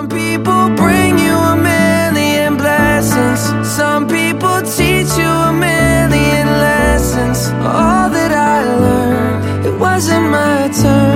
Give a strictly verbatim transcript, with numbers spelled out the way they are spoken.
people bring you a million blessings. Some people teach you a million lessons. All that I learned, it wasn't my turn.